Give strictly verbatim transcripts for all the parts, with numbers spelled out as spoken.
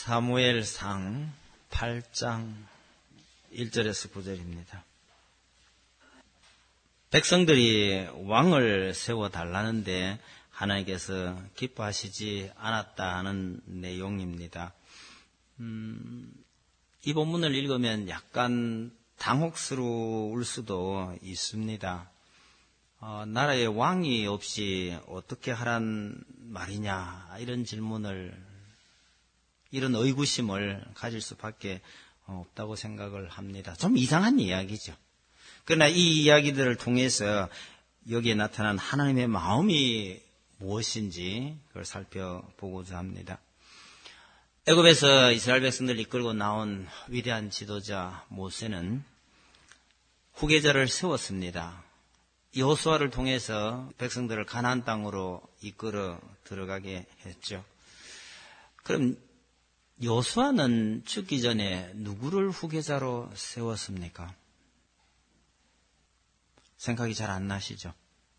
사무엘상 팔 장 일 절에서 구 절입니다. 백성들이 왕을 세워달라는데 하나님께서 기뻐하시지 않았다는 내용입니다. 음, 이 본문을 읽으면 약간 당혹스러울 수도 있습니다. 어, 나라에 왕이 없이 어떻게 하란 말이냐, 이런 질문을, 이런 의구심을 가질 수밖에 없다고 생각을 합니다. 좀 이상한 이야기죠. 그러나 이 이야기들을 통해서 여기에 나타난 하나님의 마음이 무엇인지 그걸 살펴보고자 합니다. 애굽에서 이스라엘 백성들을 이끌고 나온 위대한 지도자 모세는 후계자를 세웠습니다. 여호수아를 통해서 백성들을 가나안 땅으로 이끌어 들어가게 했죠. 그럼 여호수아는 죽기 전에 누구를 후계자로 세웠습니까? 생각이 잘 안 나시죠?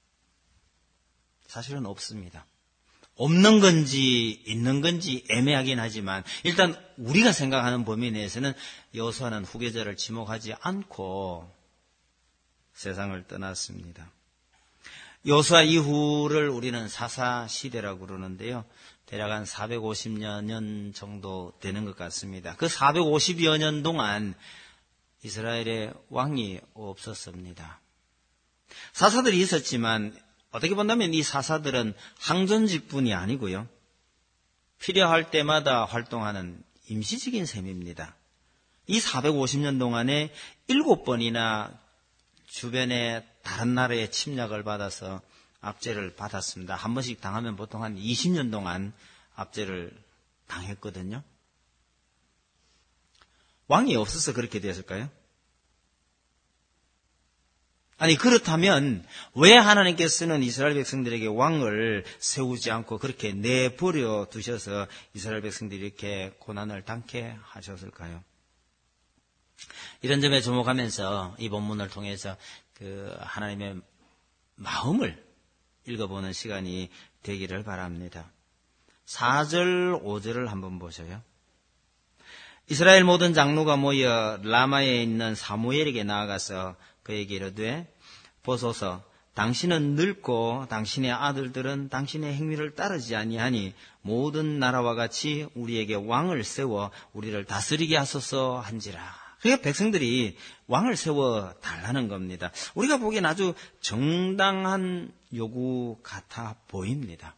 사실은 없습니다. 없는 건지 있는 건지 애매하긴 하지만 일단 우리가 생각하는 범위 내에서는 여호수아는 후계자를 지목하지 않고 세상을 떠났습니다. 여호수아 이후를 우리는 사사 시대라고 그러는데요. 대략 한 사백오십여 년 정도 되는 것 같습니다. 그 사백오십여 년 동안 이스라엘에 왕이 없었습니다. 사사들이 있었지만 어떻게 본다면 이 사사들은 항전직분이 아니고요. 필요할 때마다 활동하는 임시직인 셈입니다. 이 사백오십 년 동안에 일곱 번이나 주변에 다른 나라의 침략을 받아서 압제를 받았습니다. 한 번씩 당하면 보통 한 이십 년 동안 압제를 당했거든요. 왕이 없어서 그렇게 되었을까요? 아니, 그렇다면 왜 하나님께서는 이스라엘 백성들에게 왕을 세우지 않고 그렇게 내버려 두셔서 이스라엘 백성들이 이렇게 고난을 당케 하셨을까요? 이런 점에 주목하면서 이 본문을 통해서 그 하나님의 마음을 읽어보는 시간이 되기를 바랍니다. 사 절, 오 절을 한번 보셔요. 이스라엘 모든 장로가 모여 라마에 있는 사무엘에게 나아가서 그에게 이르되 보소서, 당신은 늙고 당신의 아들들은 당신의 행위를 따르지 아니하니 모든 나라와 같이 우리에게 왕을 세워 우리를 다스리게 하소서 한지라. 그러니까 백성들이 왕을 세워 달라는 겁니다. 우리가 보기엔 아주 정당한 요구 같아 보입니다.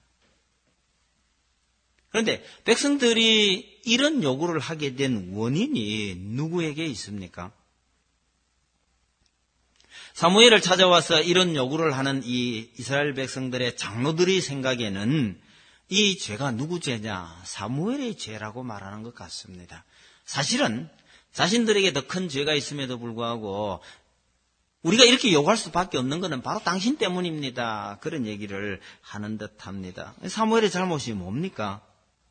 그런데 백성들이 이런 요구를 하게 된 원인이 누구에게 있습니까? 사무엘을 찾아와서 이런 요구를 하는 이 이스라엘 백성들의 장로들의 생각에는 이 죄가 누구 죄냐? 사무엘의 죄라고 말하는 것 같습니다. 사실은 자신들에게 더 큰 죄가 있음에도 불구하고 우리가 이렇게 요구할 수밖에 없는 것은 바로 당신 때문입니다. 그런 얘기를 하는 듯합니다. 사무엘의 잘못이 뭡니까?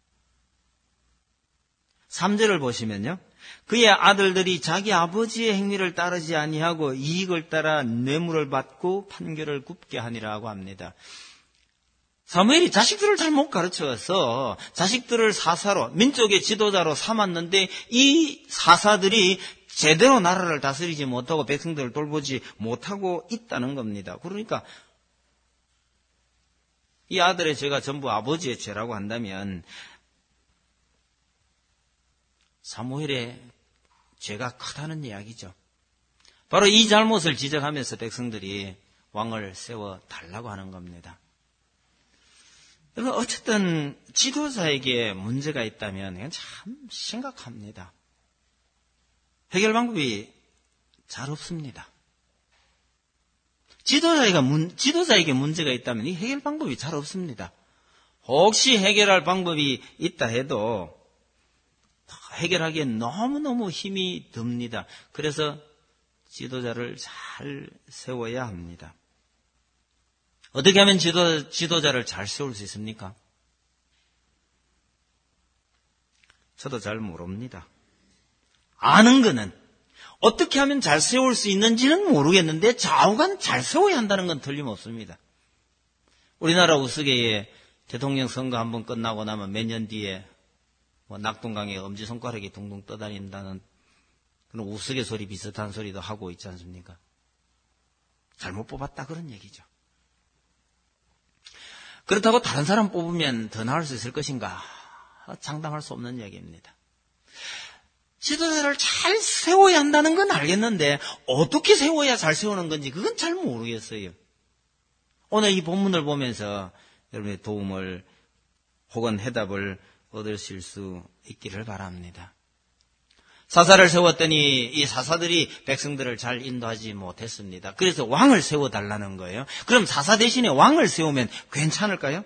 삼 절을 보시면요. 그의 아들들이 자기 아버지의 행위를 따르지 아니하고 이익을 따라 뇌물을 받고 판결을 굽게 하니라고 합니다. 사무엘이 자식들을 잘못 가르쳐서 자식들을 사사로, 민족의 지도자로 삼았는데 이 사사들이 제대로 나라를 다스리지 못하고 백성들을 돌보지 못하고 있다는 겁니다. 그러니까 이 아들의 죄가 전부 아버지의 죄라고 한다면 사무엘의 죄가 크다는 이야기죠. 바로 이 잘못을 지적하면서 백성들이 왕을 세워 달라고 하는 겁니다. 어쨌든 지도자에게 문제가 있다면 이건 참 심각합니다. 해결 방법이 잘 없습니다. 지도자에게, 문, 지도자에게 문제가 있다면 이 해결 방법이 잘 없습니다. 혹시 해결할 방법이 있다 해도 해결하기엔 너무너무 힘이 듭니다. 그래서 지도자를 잘 세워야 합니다. 어떻게 하면 지도, 지도자를 잘 세울 수 있습니까? 저도 잘 모릅니다. 아는 거는 어떻게 하면 잘 세울 수 있는지는 모르겠는데 좌우간 잘 세워야 한다는 건 틀림없습니다. 우리나라 우스개에 대통령 선거 한번 끝나고 나면 몇 년 뒤에 뭐 낙동강에 엄지손가락이 둥둥 떠다닌다는 그런 우스갯소리 비슷한 소리도 하고 있지 않습니까? 잘못 뽑았다 그런 얘기죠. 그렇다고 다른 사람 뽑으면 더 나을 수 있을 것인가? 장담할 수 없는 얘기입니다. 지도자를 잘 세워야 한다는 건 알겠는데 어떻게 세워야 잘 세우는 건지 그건 잘 모르겠어요. 오늘 이 본문을 보면서 여러분의 도움을 혹은 해답을 얻으실 수 있기를 바랍니다. 사사를 세웠더니 이 사사들이 백성들을 잘 인도하지 못했습니다. 그래서 왕을 세워달라는 거예요. 그럼 사사 대신에 왕을 세우면 괜찮을까요?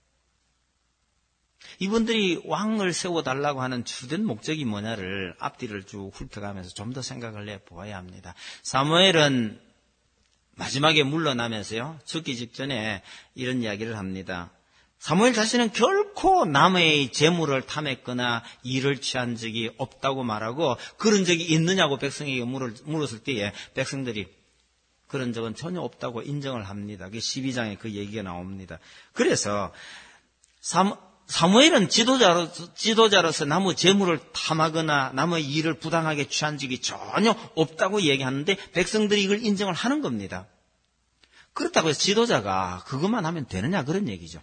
이분들이 왕을 세워달라고 하는 주된 목적이 뭐냐를 앞뒤를 쭉 훑어가면서 좀 더 생각을 해보아야 합니다. 사무엘은 마지막에 물러나면서요, 죽기 직전에 이런 이야기를 합니다. 사무엘 자신은 결코 남의 재물을 탐했거나 일을 취한 적이 없다고 말하고 그런 적이 있느냐고 백성에게 물었을 때에 백성들이 그런 적은 전혀 없다고 인정을 합니다. 그 십이 장에 그 얘기가 나옵니다. 그래서 사무, 사무엘은 지도자로서, 지도자로서 남의 재물을 탐하거나 남의 일을 부당하게 취한 적이 전혀 없다고 얘기하는데 백성들이 이걸 인정을 하는 겁니다. 그렇다고 해서 지도자가 그것만 하면 되느냐 그런 얘기죠.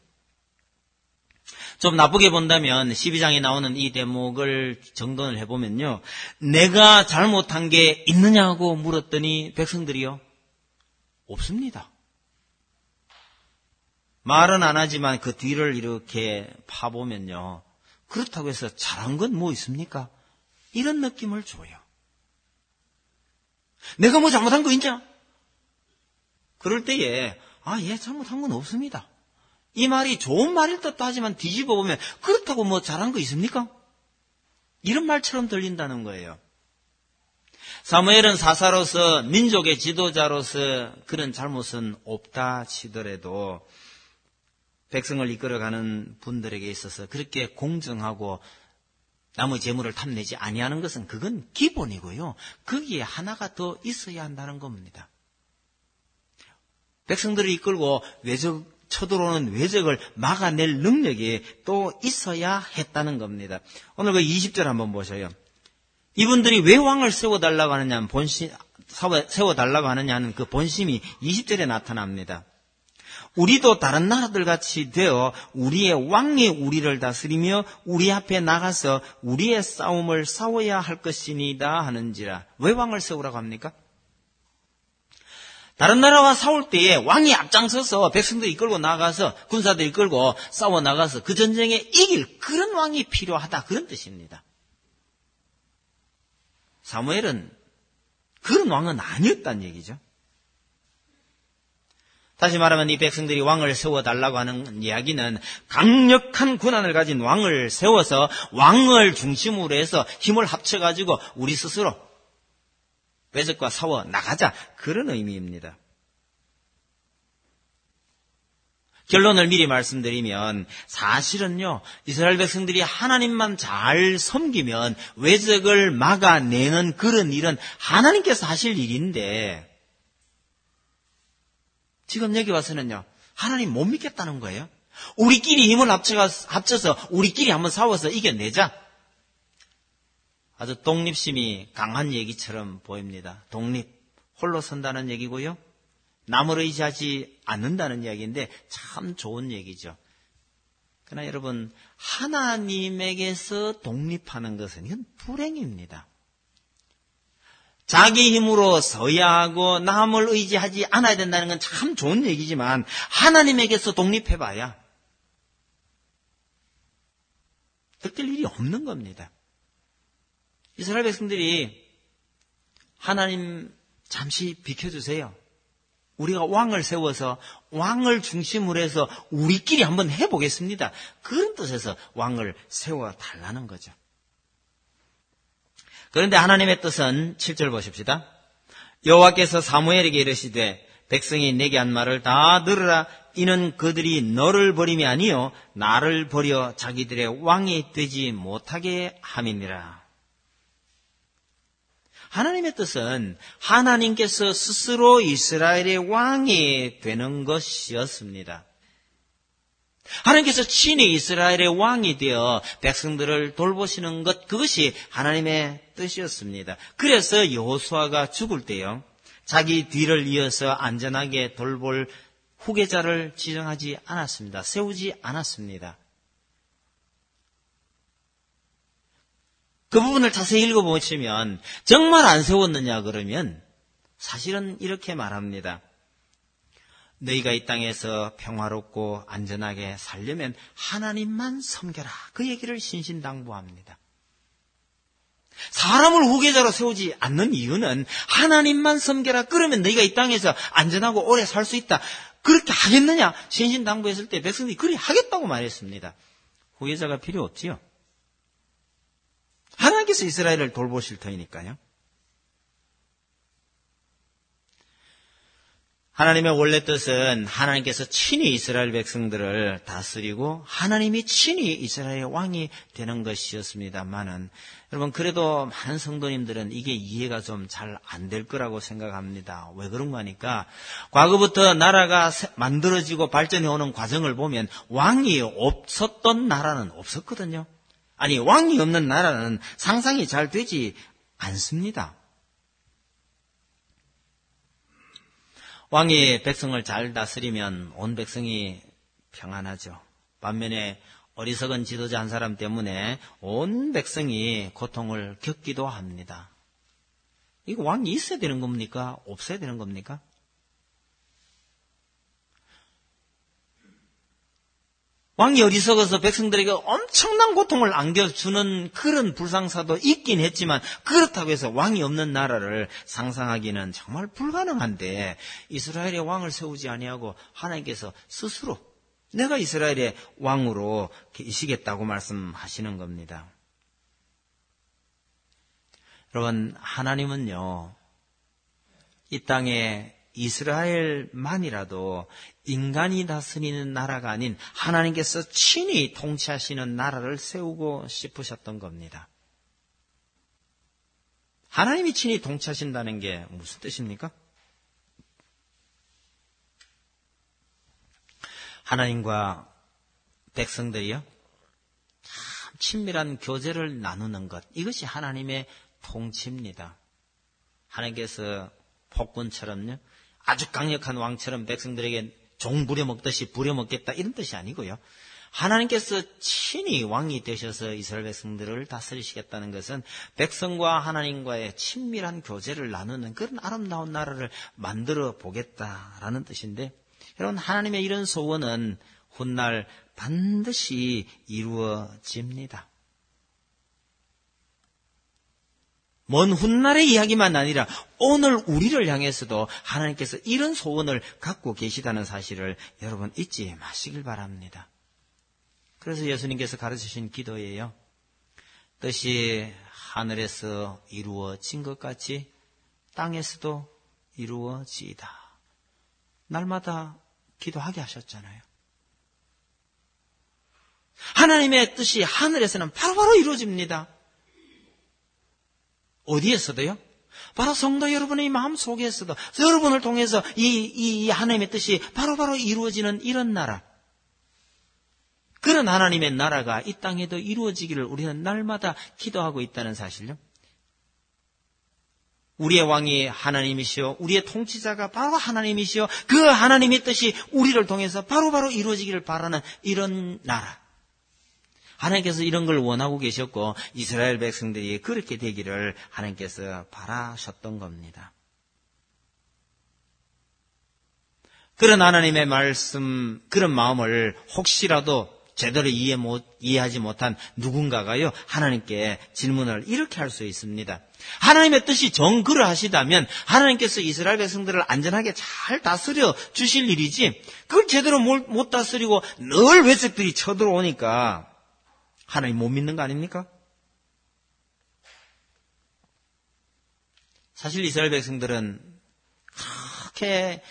좀 나쁘게 본다면 십이 장에 나오는 이 대목을 정돈을 해보면요. 내가 잘못한 게 있느냐고 물었더니 백성들이요. 없습니다. 말은 안 하지만 그 뒤를 이렇게 파보면요. 그렇다고 해서 잘한 건 뭐 있습니까? 이런 느낌을 줘요. 내가 뭐 잘못한 거 있냐? 그럴 때에 아, 예, 잘못한 건 없습니다. 이 말이 좋은 말일 듯도 하지만 뒤집어 보면 그렇다고 뭐 잘한 거 있습니까? 이런 말처럼 들린다는 거예요. 사무엘은 사사로서 민족의 지도자로서 그런 잘못은 없다 치더라도 백성을 이끌어가는 분들에게 있어서 그렇게 공정하고 남의 재물을 탐내지 아니하는 것은 그건 기본이고요. 거기에 하나가 더 있어야 한다는 겁니다. 백성들을 이끌고 외적 쳐들어오는 외적을 막아낼 능력이 또 있어야 했다는 겁니다. 오늘 그 이십 절 한번 보셔요. 이분들이 왜 왕을 세워달라고 하느냐, 본심, 세워달라고 하느냐는 그 본심이 이십 절에 나타납니다. 우리도 다른 나라들 같이 되어 우리의 왕이 우리를 다스리며 우리 앞에 나가서 우리의 싸움을 싸워야 할 것이니다 하는지라. 왜 왕을 세우라고 합니까? 다른 나라와 싸울 때에 왕이 앞장서서 백성들 이끌고 나가서 군사들 이끌고 싸워 나가서 그 전쟁에 이길 그런 왕이 필요하다 그런 뜻입니다. 사무엘은 그런 왕은 아니었다는 얘기죠. 다시 말하면 이 백성들이 왕을 세워달라고 하는 이야기는 강력한 군안을 가진 왕을 세워서 왕을 중심으로 해서 힘을 합쳐가지고 우리 스스로 외적과 싸워 나가자 그런 의미입니다. 결론을 미리 말씀드리면 사실은요 이스라엘 백성들이 하나님만 잘 섬기면 외적을 막아내는 그런 일은 하나님께서 하실 일인데 지금 여기 와서는요 하나님 못 믿겠다는 거예요. 우리끼리 힘을 합쳐서 우리끼리 한번 싸워서 이겨내자. 아주 독립심이 강한 얘기처럼 보입니다. 독립, 홀로 선다는 얘기고요. 남을 의지하지 않는다는 이야기인데 참 좋은 얘기죠. 그러나 여러분 하나님에게서 독립하는 것은 이건 불행입니다. 자기 힘으로 서야 하고 남을 의지하지 않아야 된다는 건 참 좋은 얘기지만 하나님에게서 독립해봐야 득될 일이 없는 겁니다. 이스라엘 백성들이 하나님 잠시 비켜주세요. 우리가 왕을 세워서 왕을 중심으로 해서 우리끼리 한번 해보겠습니다. 그런 뜻에서 왕을 세워달라는 거죠. 그런데 하나님의 뜻은 칠 절 보십시다. 여호와께서 사무엘에게 이르시되 백성이 내게 한 말을 다 들으라. 이는 그들이 너를 버림이 아니요 나를 버려 자기들의 왕이 되지 못하게 함이니라. 하나님의 뜻은 하나님께서 스스로 이스라엘의 왕이 되는 것이었습니다. 하나님께서 친히 이스라엘의 왕이 되어 백성들을 돌보시는 것, 그것이 하나님의 뜻이었습니다. 그래서 여호수아가 죽을 때요, 자기 뒤를 이어서 안전하게 돌볼 후계자를 지정하지 않았습니다. 세우지 않았습니다. 그 부분을 자세히 읽어보시면 정말 안 세웠느냐 그러면 사실은 이렇게 말합니다. 너희가 이 땅에서 평화롭고 안전하게 살려면 하나님만 섬겨라. 그 얘기를 신신당부합니다. 사람을 후계자로 세우지 않는 이유는 하나님만 섬겨라. 그러면 너희가 이 땅에서 안전하고 오래 살 수 있다. 그렇게 하겠느냐? 신신당부했을 때 백성들이 그리 하겠다고 말했습니다. 후계자가 필요 없지요. 하나님께서 이스라엘을 돌보실 터이니까요. 하나님의 원래 뜻은 하나님께서 친히 이스라엘 백성들을 다스리고 하나님이 친히 이스라엘의 왕이 되는 것이었습니다만은, 여러분, 그래도 많은 성도님들은 이게 이해가 좀 잘 안 될 거라고 생각합니다. 왜 그런가 하니까 과거부터 나라가 만들어지고 발전해오는 과정을 보면 왕이 없었던 나라는 없었거든요. 아니, 왕이 없는 나라는 상상이 잘 되지 않습니다. 왕이 백성을 잘 다스리면 온 백성이 평안하죠. 반면에 어리석은 지도자 한 사람 때문에 온 백성이 고통을 겪기도 합니다. 이거 왕이 있어야 되는 겁니까? 없어야 되는 겁니까? 왕이 어리석어서 백성들에게 엄청난 고통을 안겨주는 그런 불상사도 있긴 했지만, 그렇다고 해서 왕이 없는 나라를 상상하기는 정말 불가능한데, 이스라엘의 왕을 세우지 아니하고 하나님께서 스스로 내가 이스라엘의 왕으로 계시겠다고 말씀하시는 겁니다. 여러분, 하나님은요, 이 땅에 이스라엘만이라도 인간이 다스리는 나라가 아닌 하나님께서 친히 통치하시는 나라를 세우고 싶으셨던 겁니다. 하나님이 친히 통치하신다는 게 무슨 뜻입니까? 하나님과 백성들이요, 참 친밀한 교제를 나누는 것, 이것이 하나님의 통치입니다. 하나님께서 폭군처럼요, 아주 강력한 왕처럼 백성들에게 종 부려먹듯이 부려먹겠다, 이런 뜻이 아니고요. 하나님께서 친히 왕이 되셔서 이스라엘 백성들을 다스리시겠다는 것은 백성과 하나님과의 친밀한 교제를 나누는 그런 아름다운 나라를 만들어 보겠다라는 뜻인데, 여러분, 하나님의 이런 소원은 훗날 반드시 이루어집니다. 먼 훗날의 이야기만 아니라 오늘 우리를 향해서도 하나님께서 이런 소원을 갖고 계시다는 사실을 여러분 잊지 마시길 바랍니다. 그래서 예수님께서 가르치신 기도예요. 뜻이 하늘에서 이루어진 것 같이 땅에서도 이루어지이다. 날마다 기도하게 하셨잖아요. 하나님의 뜻이 하늘에서는 바로바로 이루어집니다. 어디에서도요? 바로 성도 여러분의 마음 속에서도, 여러분을 통해서 이, 이 하나님의 뜻이 바로바로 이루어지는 이런 나라, 그런 하나님의 나라가 이 땅에도 이루어지기를 우리는 날마다 기도하고 있다는 사실요. 우리의 왕이 하나님이시오, 우리의 통치자가 바로 하나님이시오, 그 하나님의 뜻이 우리를 통해서 바로바로 이루어지기를 바라는 이런 나라, 하나님께서 이런 걸 원하고 계셨고 이스라엘 백성들이 그렇게 되기를 하나님께서 바라셨던 겁니다. 그런 하나님의 말씀, 그런 마음을 혹시라도 제대로 이해 못, 이해하지 못한 누군가가요, 하나님께 질문을 이렇게 할 수 있습니다. 하나님의 뜻이 정 그러하시다면 하나님께서 이스라엘 백성들을 안전하게 잘 다스려 주실 일이지, 그걸 제대로 못 다스리고 늘 외적들이 쳐들어오니까 하나님 못 믿는 거 아닙니까? 사실 이스라엘 백성들은 그렇게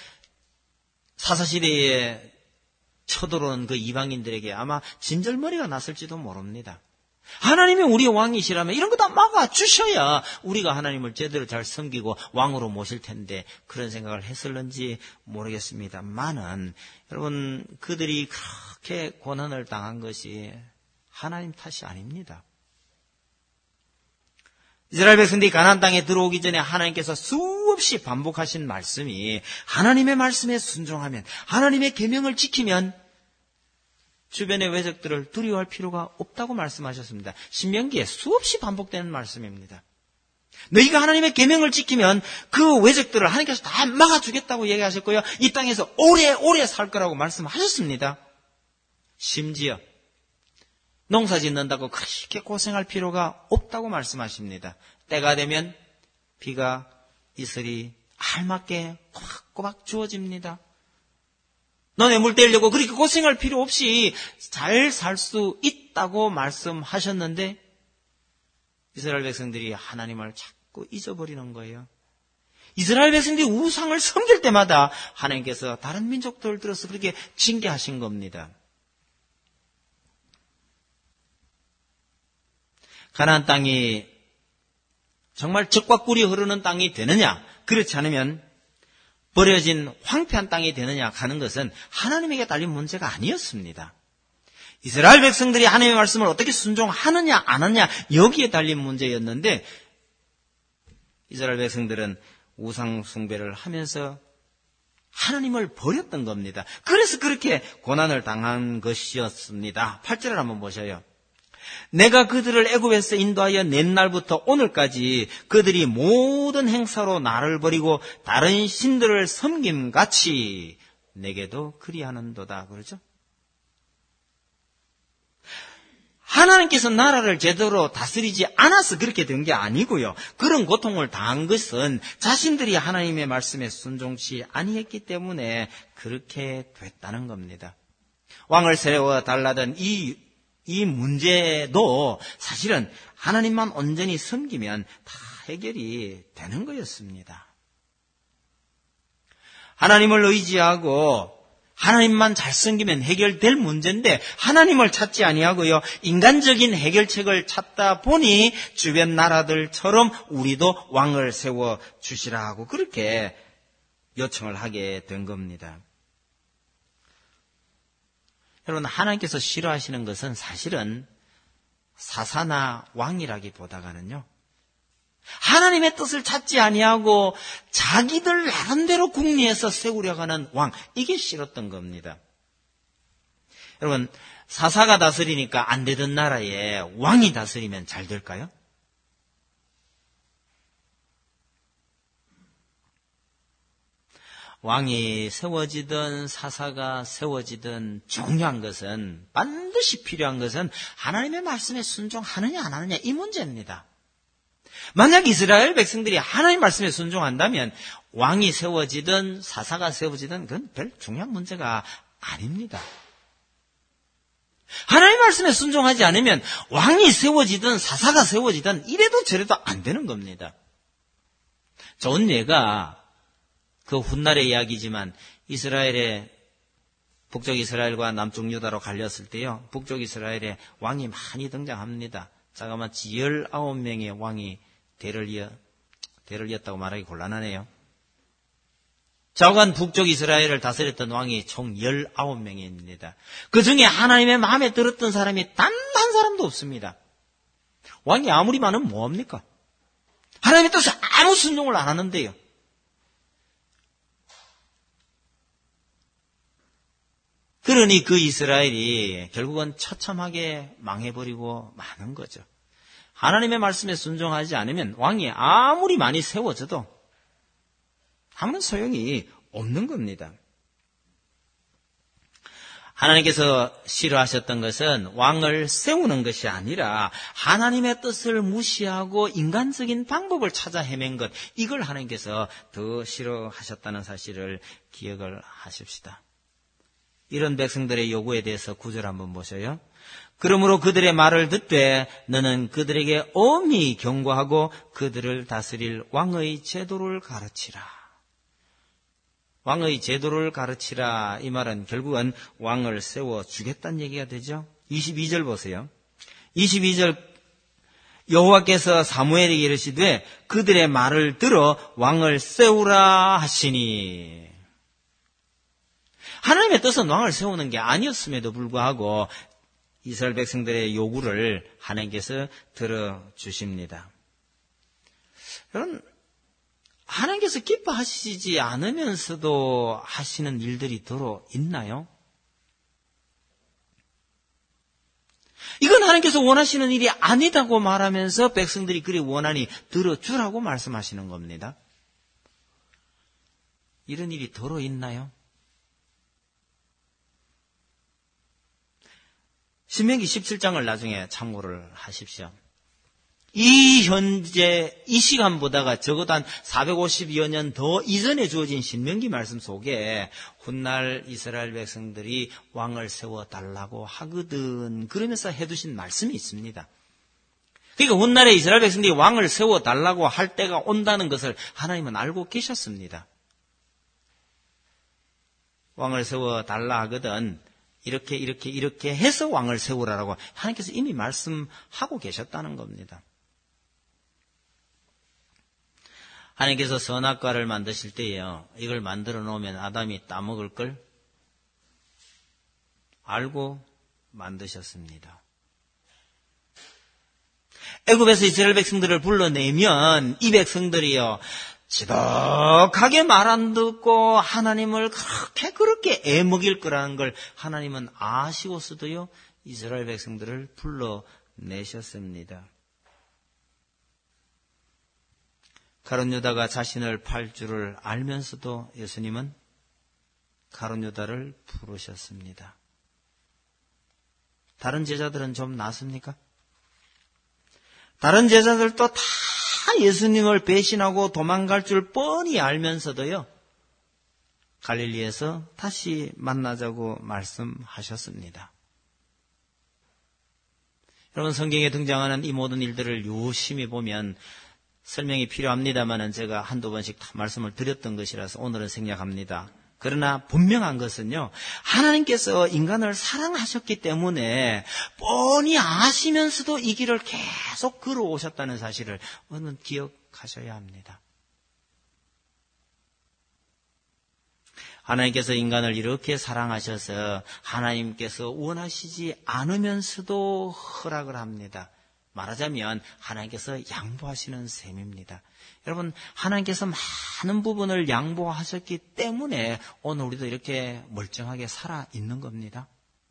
사사시대에 쳐들어오는 그 이방인들에게 아마 진절머리가 났을지도 모릅니다. 하나님이 우리의 왕이시라면 이런 거 다 막아주셔야 우리가 하나님을 제대로 잘 섬기고 왕으로 모실 텐데 그런 생각을 했을는지 모르겠습니다만은 여러분 그들이 그렇게 고난을 당한 것이 하나님 탓이 아닙니다. 이스라엘 백성들이 가나안 땅에 들어오기 전에 하나님께서 수없이 반복하신 말씀이 하나님의 말씀에 순종하면 하나님의 계명을 지키면 주변의 외적들을 두려워할 필요가 없다고 말씀하셨습니다. 신명기에 수없이 반복되는 말씀입니다. 너희가 하나님의 계명을 지키면 그 외적들을 하나님께서 다 막아주겠다고 얘기하셨고요. 이 땅에서 오래오래 살 거라고 말씀하셨습니다. 심지어 농사 짓는다고 그렇게 고생할 필요가 없다고 말씀하십니다. 때가 되면 비가 이슬이 알맞게 꼬박꼬박 주어집니다. 너네 물 떼려고 그렇게 고생할 필요 없이 잘 살 수 있다고 말씀하셨는데 이스라엘 백성들이 하나님을 자꾸 잊어버리는 거예요. 이스라엘 백성들이 우상을 섬길 때마다 하나님께서 다른 민족들을 들어서 그렇게 징계하신 겁니다. 가나안 땅이 정말 젖과 꿀이 흐르는 땅이 되느냐, 그렇지 않으면 버려진 황폐한 땅이 되느냐 하는 것은 하나님에게 달린 문제가 아니었습니다. 이스라엘 백성들이 하나님의 말씀을 어떻게 순종하느냐 안 하느냐 여기에 달린 문제였는데 이스라엘 백성들은 우상 숭배를 하면서 하나님을 버렸던 겁니다. 그래서 그렇게 고난을 당한 것이었습니다. 팔 절을 한번 보셔요. 내가 그들을 애굽에서 인도하여 낸 날부터 오늘까지 그들이 모든 행사로 나를 버리고 다른 신들을 섬김같이 내게도 그리하는도다. 그러죠? 하나님께서 나라를 제대로 다스리지 않아서 그렇게 된 게 아니고요. 그런 고통을 당한 것은 자신들이 하나님의 말씀에 순종치 아니했기 때문에 그렇게 됐다는 겁니다. 왕을 세워 달라던 이 이 문제도 사실은 하나님만 온전히 섬기면 다 해결이 되는 거였습니다. 하나님을 의지하고 하나님만 잘 섬기면 해결될 문제인데 하나님을 찾지 아니하고요. 인간적인 해결책을 찾다 보니 주변 나라들처럼 우리도 왕을 세워 주시라고 그렇게 요청을 하게 된 겁니다. 여러분, 하나님께서 싫어하시는 것은 사실은 사사나 왕이라기보다는요. 하나님의 뜻을 찾지 아니하고 자기들 나름대로 궁리해서 세우려고 하는 왕, 이게 싫었던 겁니다. 여러분, 사사가 다스리니까 안 되던 나라에 왕이 다스리면 잘 될까요? 왕이 세워지든 사사가 세워지든 중요한 것은 반드시 필요한 것은 하나님의 말씀에 순종하느냐 안 하느냐 이 문제입니다. 만약 이스라엘 백성들이 하나님 말씀에 순종한다면 왕이 세워지든 사사가 세워지든 그건 별 중요한 문제가 아닙니다. 하나님 말씀에 순종하지 않으면 왕이 세워지든 사사가 세워지든 이래도 저래도 안 되는 겁니다. 좋은 예가 그 훗날의 이야기지만 이스라엘의 북쪽 이스라엘과 남쪽 유다로 갈렸을 때요. 북쪽 이스라엘에 왕이 많이 등장합니다. 자그마치 열아홉 명의 왕이 대를 이어, 대를 이었다고 말하기 곤란하네요. 좌우간 북쪽 이스라엘을 다스렸던 왕이 총 열아홉 명입니다. 그 중에 하나님의 마음에 들었던 사람이 단 한 사람도 없습니다. 왕이 아무리 많으면 뭐합니까? 하나님의 뜻에 아무 순종을 안 하는데요. 그러니 그 이스라엘이 결국은 처참하게 망해버리고 마는 거죠. 하나님의 말씀에 순종하지 않으면 왕이 아무리 많이 세워져도 아무런 소용이 없는 겁니다. 하나님께서 싫어하셨던 것은 왕을 세우는 것이 아니라 하나님의 뜻을 무시하고 인간적인 방법을 찾아 헤맨 것, 이걸 하나님께서 더 싫어하셨다는 사실을 기억을 하십시다. 이런 백성들의 요구에 대해서 구절 한번 보셔요. 그러므로 그들의 말을 듣되 너는 그들에게 엄히 경고하고 그들을 다스릴 왕의 제도를 가르치라. 왕의 제도를 가르치라. 이 말은 결국은 왕을 세워주겠다는 얘기가 되죠. 이십이 절 보세요. 이십이 절 여호와께서 사무엘에게 이르시되 그들의 말을 들어 왕을 세우라 하시니. 하나님의 뜻은 왕을 세우는 게 아니었음에도 불구하고 이스라엘 백성들의 요구를 하나님께서 들어주십니다. 여러분, 하나님께서 기뻐하시지 않으면서도 하시는 일들이 더러 있나요? 이건 하나님께서 원하시는 일이 아니다고 말하면서 백성들이 그리 원하니 들어주라고 말씀하시는 겁니다. 이런 일이 더러 있나요? 신명기 십칠 장을 나중에 참고를 하십시오. 이 현재 이 시간보다가 적어도 한 사백오십여 년 더 이전에 주어진 신명기 말씀 속에 훗날 이스라엘 백성들이 왕을 세워달라고 하거든, 그러면서 해두신 말씀이 있습니다. 그러니까 훗날에 이스라엘 백성들이 왕을 세워달라고 할 때가 온다는 것을 하나님은 알고 계셨습니다. 왕을 세워달라 하거든 이렇게 이렇게 이렇게 해서 왕을 세우라라고 하나님께서 이미 말씀하고 계셨다는 겁니다. 하나님께서 선악과를 만드실 때에요, 이걸 만들어 놓으면 아담이 따먹을 걸 알고 만드셨습니다. 애굽에서 이스라엘 백성들을 불러내면 이 백성들이요 지독하게 말 안 듣고 하나님을 그렇게 그렇게 애먹일 거라는 걸 하나님은 아시고서도요 이스라엘 백성들을 불러내셨습니다. 가룟 유다가 자신을 팔 줄을 알면서도 예수님은 가룟 유다를 부르셨습니다. 다른 제자들은 좀 낫습니까? 다른 제자들도 다 예수님을 배신하고 도망갈 줄 뻔히 알면서도요 갈릴리에서 다시 만나자고 말씀하셨습니다. 여러분, 성경에 등장하는 이 모든 일들을 유심히 보면 설명이 필요합니다만은 제가 한두 번씩 다 말씀을 드렸던 것이라서 오늘은 생략합니다. 그러나 분명한 것은요, 하나님께서 인간을 사랑하셨기 때문에 뻔히 아시면서도 이 길을 계속 걸어오셨다는 사실을 오늘 기억하셔야 합니다. 하나님께서 인간을 이렇게 사랑하셔서 하나님께서 원하시지 않으면서도 허락을 합니다. 말하자면 하나님께서 양보하시는 셈입니다. 여러분, 하나님께서 많은 부분을 양보하셨기 때문에 오늘 우리도 이렇게 멀쩡하게 살아 있는 겁니다.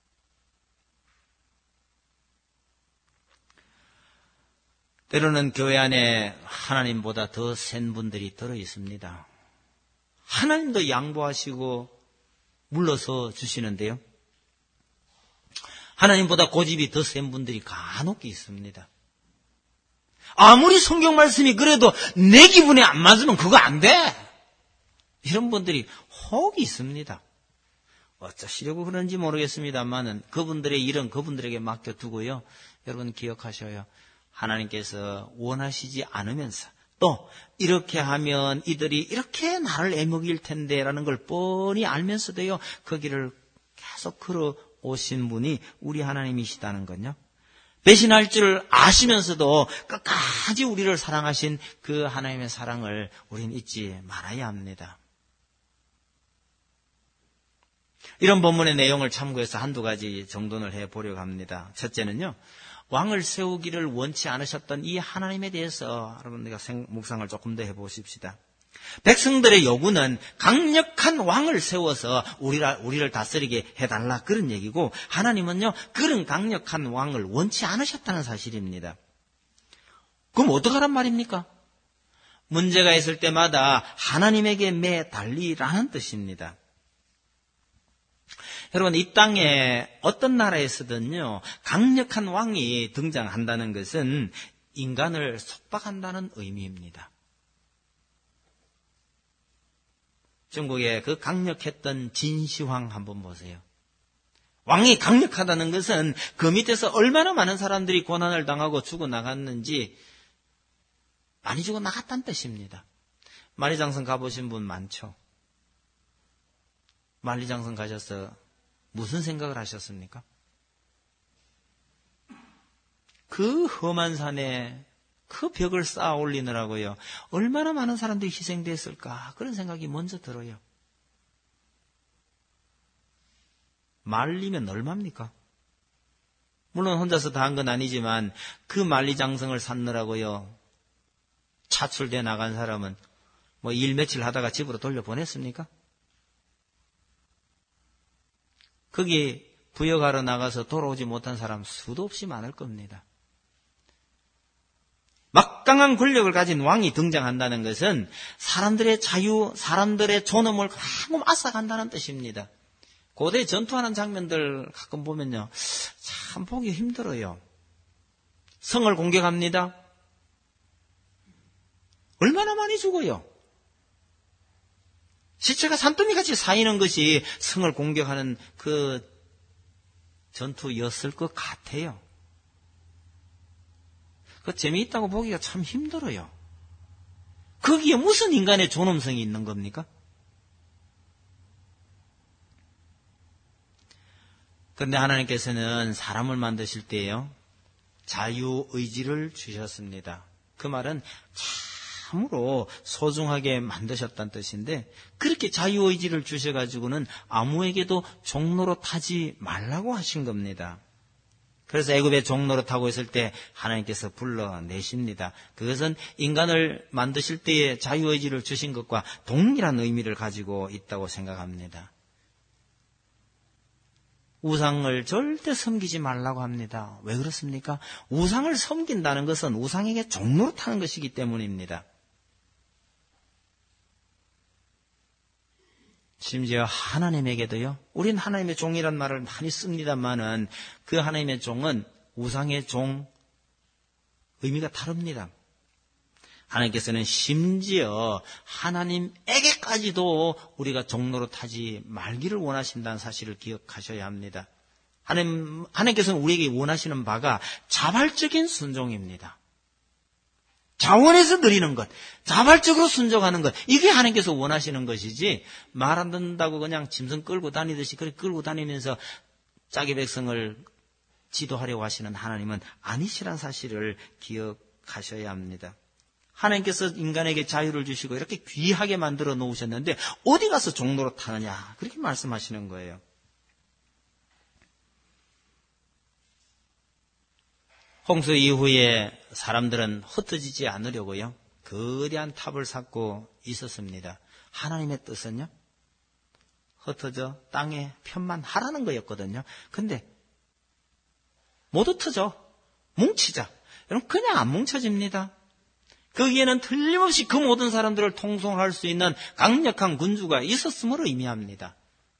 때로는 교회 안에 하나님보다 더 센 분들이 들어 있습니다. 하나님도 양보하시고 물러서 주시는데요, 하나님보다 고집이 더 센 분들이 간혹 있습니다. 아무리 성경 말씀이 그래도 내 기분에 안 맞으면 그거 안 돼, 이런 분들이 혹 있습니다. 어쩌시려고 그런지 모르겠습니다만은 그분들의 일은 그분들에게 맡겨두고요, 여러분 기억하셔요. 하나님께서 원하시지 않으면서 또 이렇게 하면 이들이 이렇게 나를 애먹일 텐데 라는 걸 뻔히 알면서도요 그 길을 계속 걸어오신 분이 우리 하나님이시다는 건요, 배신할 줄 아시면서도 끝까지 우리를 사랑하신 그 하나님의 사랑을 우리는 잊지 말아야 합니다. 이런 본문의 내용을 참고해서 한두 가지 정돈을 해보려고 합니다. 첫째는요, 왕을 세우기를 원치 않으셨던 이 하나님에 대해서 여러분들과 묵상을 조금 더 해보십시다. 백성들의 요구는 강력한 왕을 세워서 우리를, 우리를 다스리게 해달라, 그런 얘기고, 하나님은요 그런 강력한 왕을 원치 않으셨다는 사실입니다. 그럼 어떡하란 말입니까? 문제가 있을 때마다 하나님에게 매달리라는 뜻입니다. 여러분, 이 땅에 어떤 나라에서든요 강력한 왕이 등장한다는 것은 인간을 속박한다는 의미입니다. 중국의 그 강력했던 진시황 한번 보세요. 왕이 강력하다는 것은 그 밑에서 얼마나 많은 사람들이 고난을 당하고 죽어나갔는지 많이 죽어나갔다는 뜻입니다. 만리장성 가보신 분 많죠? 만리장성 가셔서 무슨 생각을 하셨습니까? 그 험한 산에 그 벽을 쌓아 올리느라고요. 얼마나 많은 사람들이 희생됐을까 그런 생각이 먼저 들어요. 말리면 얼마입니까? 물론 혼자서 다 한 건 아니지만 그 만리장성을 샀느라고요. 차출돼 나간 사람은 뭐 일 며칠 하다가 집으로 돌려보냈습니까? 거기 부역하러 나가서 돌아오지 못한 사람 수도 없이 많을 겁니다. 막강한 권력을 가진 왕이 등장한다는 것은 사람들의 자유, 사람들의 존엄을 가끔 앗아간다는 뜻입니다. 고대 전투하는 장면들 가끔 보면요, 참 보기 힘들어요. 성을 공격합니다. 얼마나 많이 죽어요. 시체가 산더미같이 쌓이는 것이 성을 공격하는 그 전투였을 것 같아요. 그 재미있다고 보기가 참 힘들어요. 거기에 무슨 인간의 존엄성이 있는 겁니까? 그런데 하나님께서는 사람을 만드실 때요, 자유의지를 주셨습니다. 그 말은 참으로 소중하게 만드셨다는 뜻인데, 그렇게 자유의지를 주셔가지고는 아무에게도 종로로 타지 말라고 하신 겁니다. 그래서 애굽의 종로로 타고 있을 때 하나님께서 불러내십니다. 그것은 인간을 만드실 때의 자유의지를 주신 것과 동일한 의미를 가지고 있다고 생각합니다. 우상을 절대 섬기지 말라고 합니다. 왜 그렇습니까? 우상을 섬긴다는 것은 우상에게 종로로 타는 것이기 때문입니다. 심지어 하나님에게도요, 우린 하나님의 종이란 말을 많이 씁니다만은 그 하나님의 종은 우상의 종 의미가 다릅니다. 하나님께서는 심지어 하나님에게까지도 우리가 종로로 타지 말기를 원하신다는 사실을 기억하셔야 합니다. 하나님, 하나님께서는 우리에게 원하시는 바가 자발적인 순종입니다. 자원해서 드리는 것, 자발적으로 순종하는 것, 이게 하나님께서 원하시는 것이지, 말 안 듣는다고 그냥 짐승 끌고 다니듯이 그렇게 끌고 다니면서 자기 백성을 지도하려고 하시는 하나님은 아니시란 사실을 기억하셔야 합니다. 하나님께서 인간에게 자유를 주시고 이렇게 귀하게 만들어 놓으셨는데 어디 가서 종로로 타느냐, 그렇게 말씀하시는 거예요. 홍수 이후에 사람들은 흩어지지 않으려고요, 거대한 탑을 쌓고 있었습니다. 하나님의 뜻은요, 흩어져 땅에 편만하라는 거였거든요. 근데 못 흩어져, 뭉치자. 여러분, 그냥 안 뭉쳐집니다. 거기에는 틀림없이 그 모든 사람들을 통솔할 수 있는 강력한 군주가 있었음으로 의미합니다.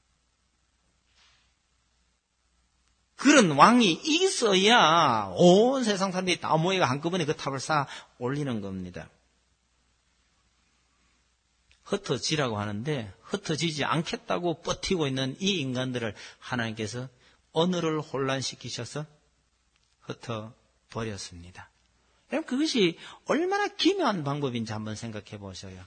그런 왕이 있어야 온 세상 사람들이 다 모여가 한꺼번에 그 탑을 쌓아 올리는 겁니다. 흩어지라고 하는데 흩어지지 않겠다고 버티고 있는 이 인간들을 하나님께서 언어를 혼란시키셔서 흩어버렸습니다. 여러분, 그것이 얼마나 기묘한 방법인지 한번 생각해 보셔요.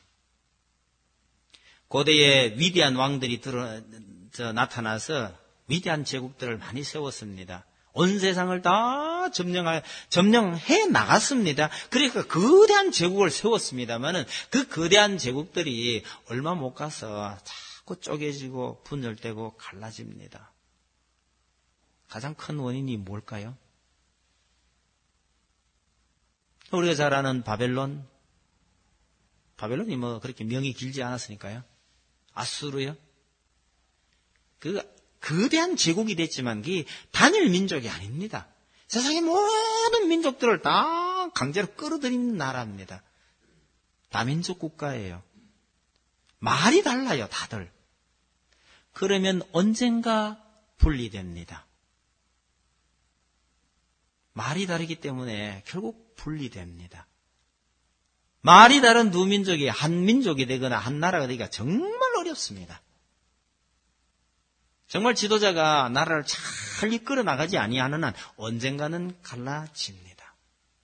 고대에 위대한 왕들이 들어, 저, 나타나서 위대한 제국들을 많이 세웠습니다. 온 세상을 다 점령하, 점령해 나갔습니다. 그러니까 거대한 제국을 세웠습니다만은 그 거대한 제국들이 얼마 못 가서 자꾸 쪼개지고 분열되고 갈라집니다. 가장 큰 원인이 뭘까요? 우리가 잘 아는 바벨론. 바벨론이 뭐 그렇게 명이 길지 않았으니까요. 아수르요. 그 거대한 제국이 됐지만 그게 단일 민족이 아닙니다. 세상의 모든 민족들을 다 강제로 끌어들이는 나라입니다. 다민족 국가예요. 말이 달라요, 다들. 그러면 언젠가 분리됩니다. 말이 다르기 때문에 결국 분리됩니다. 말이 다른 두 민족이 한 민족이 되거나 한 나라가 되기가 정말 어렵습니다. 정말 지도자가 나라를 잘 이끌어 나가지 아니하는 한 언젠가는 갈라집니다.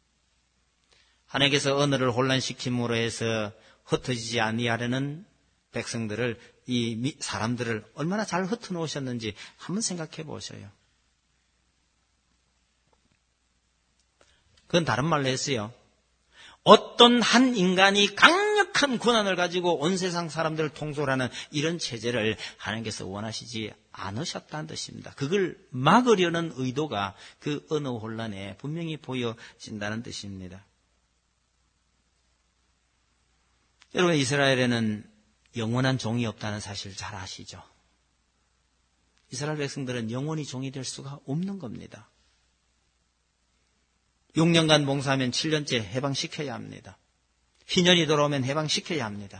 하나님께서 언어를 혼란시킴으로 해서 흩어지지 아니하려는 백성들을, 이 사람들을 얼마나 잘 흩어놓으셨는지 한번 생각해 보셔요. 그건 다른 말로 했어요. 어떤 한 인간이 강력한 권한을 가지고 온 세상 사람들을 통솔하는 이런 체제를 하나님께서 원하시지 않으셨다는 뜻입니다. 그걸 막으려는 의도가 그 언어 혼란에 분명히 보여진다는 뜻입니다. 여러분, 이스라엘에는 영원한 종이 없다는 사실 잘 아시죠? 이스라엘 백성들은 영원히 종이 될 수가 없는 겁니다. 육 년간 봉사하면 칠 년째 해방시켜야 합니다. 희년이 돌아오면 해방시켜야 합니다.